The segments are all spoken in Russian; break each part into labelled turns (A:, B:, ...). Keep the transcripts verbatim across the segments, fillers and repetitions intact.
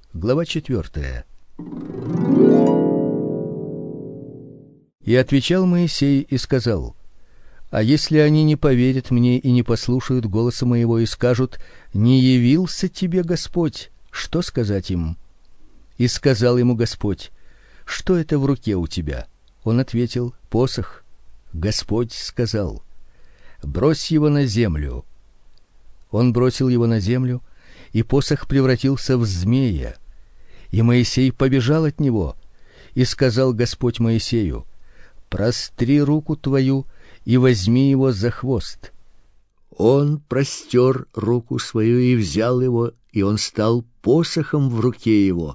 A: глава четвёртая. И отвечал Моисей и сказал: а если они не поверят мне и не послушают голоса моего и скажут: не явился тебе Господь, что сказать им? И сказал ему Господь: что это в руке у тебя? Он ответил: посох. Господь сказал: брось его на землю. Он бросил его на землю, и посох превратился в змея. И Моисей побежал от него, и сказал Господь Моисею: простри руку твою и возьми его за хвост. Он простер руку свою и взял его, и он стал посохом в руке его.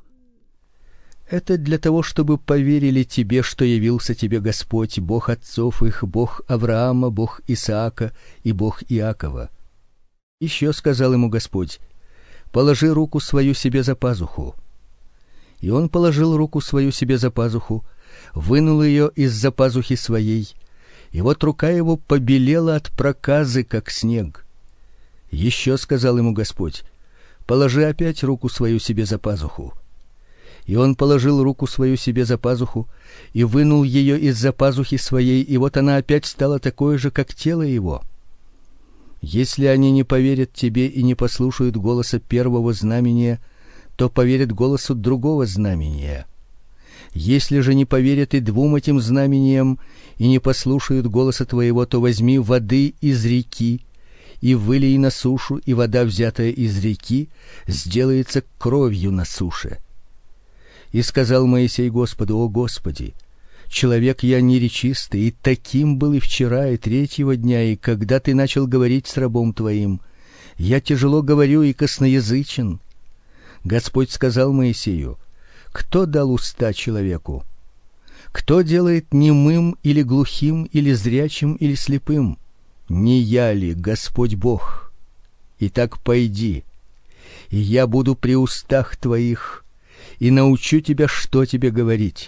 A: Это для того, чтобы поверили тебе, что явился тебе Господь, Бог отцов их, Бог Авраама, Бог Исаака и Бог Иакова. Еще сказал ему Господь: положи руку свою себе за пазуху. И он положил руку свою себе за пазуху, вынул ее из-за пазухи своей, и вот рука его побелела от проказы, как снег. Еще сказал ему Господь: положи опять руку свою себе за пазуху. И он положил руку свою себе за пазуху и вынул ее из-за пазухи своей, и вот она опять стала такой же, как тело его. Если они не поверят тебе и не послушают голоса первого знамения, то поверят голосу другого знамения. Если же не поверят и двум этим знамениям и не послушают голоса твоего, то возьми воды из реки и вылей на сушу, и вода, взятая из реки, сделается кровью на суше. И сказал Моисей Господу: о Господи, человек я неречистый, и таким был и вчера, и третьего дня, и когда ты начал говорить с рабом твоим, я тяжело говорю и косноязычен. Господь сказал Моисею: кто дал уста человеку? Кто делает немым или глухим, или зрячим, или слепым? Не я ли, Господь Бог? Итак, пойди, и я буду при устах твоих, и научу тебя, что тебе говорить.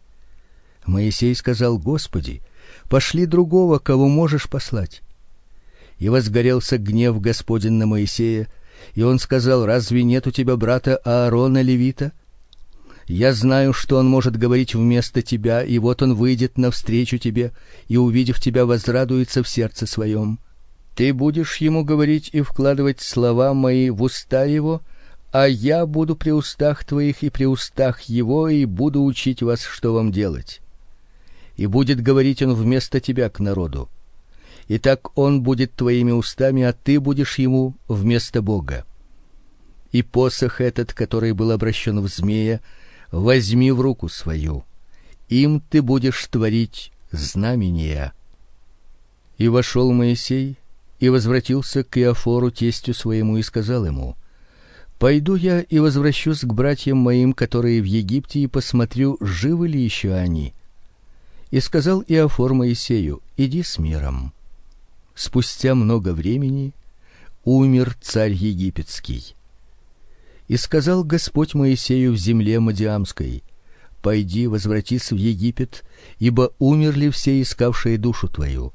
A: Моисей сказал: Господи, пошли другого, кого можешь послать. И возгорелся гнев Господень на Моисея, и он сказал: разве нет у тебя брата Аарона левита? Я знаю, что он может говорить вместо тебя, и вот он выйдет навстречу тебе, и, увидев тебя, возрадуется в сердце своем. Ты будешь ему говорить и вкладывать слова мои в уста его, а я буду при устах твоих и при устах его, и буду учить вас, что вам делать. И будет говорить он вместо тебя к народу. Итак, он будет твоими устами, а ты будешь ему вместо Бога. И посох этот, который был обращен в змея, возьми в руку свою. Им ты будешь творить знамения. И вошел Моисей и возвратился к Иофору тестю своему и сказал ему: пойду я и возвращусь к братьям моим, которые в Египте, и посмотрю, живы ли еще они. И сказал Иофор Моисею: иди с миром. Спустя много времени умер царь египетский. И сказал Господь Моисею в земле Мадиамской: пойди, возвратись в Египет, ибо умерли все искавшие душу твою.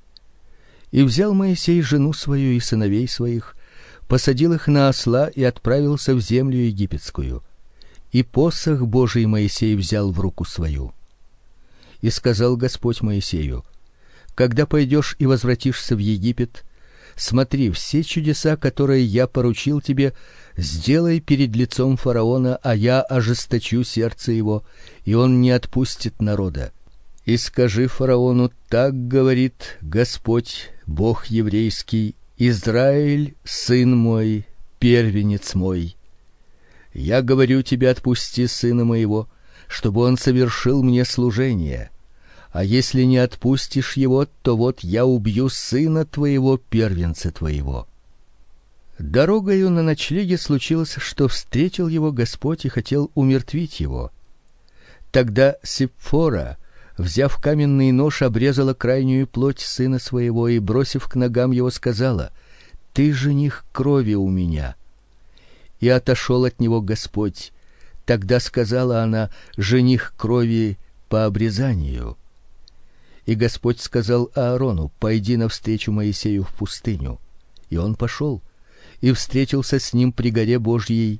A: И взял Моисей жену свою и сыновей своих, посадил их на осла и отправился в землю египетскую. И посох Божий Моисей взял в руку свою. И сказал Господь Моисею: когда пойдешь и возвратишься в Египет, смотри, все чудеса, которые я поручил тебе, сделай перед лицом фараона, а я ожесточу сердце его, и он не отпустит народа. И скажи фараону: так говорит Господь, Бог еврейский: Израиль, сын мой, первенец мой. Я говорю тебе: отпусти сына моего, чтобы он совершил мне служение. А если не отпустишь его, то вот я убью сына твоего, первенца твоего. Дорогою на ночлеге случилось, что встретил его Господь и хотел умертвить его. Тогда Сипфора, взяв каменный нож, обрезала крайнюю плоть сына своего и, бросив к ногам его, сказала: ты жених крови у меня. И отошел от него Господь. Тогда сказала она: жених крови по обрезанию. И Господь сказал Аарону: пойди навстречу Моисею в пустыню. И он пошел и встретился с ним при горе Божьей,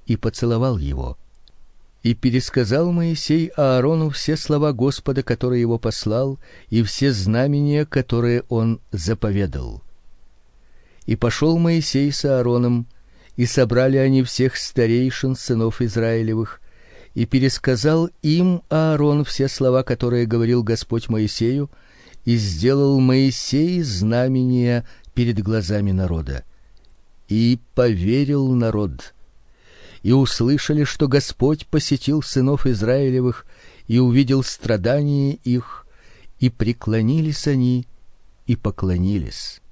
A: и поцеловал его. И пересказал Моисей Аарону все слова Господа, который его послал, и все знамения, которые он заповедал. И пошел Моисей с Аароном, и собрали они всех старейшин сынов Израилевых, и пересказал им Аарон все слова, которые говорил Господь Моисею, и сделал Моисей знамения перед глазами народа. И поверил народ. И услышали, что Господь посетил сынов Израилевых и увидел страдания их, и преклонились они и поклонились.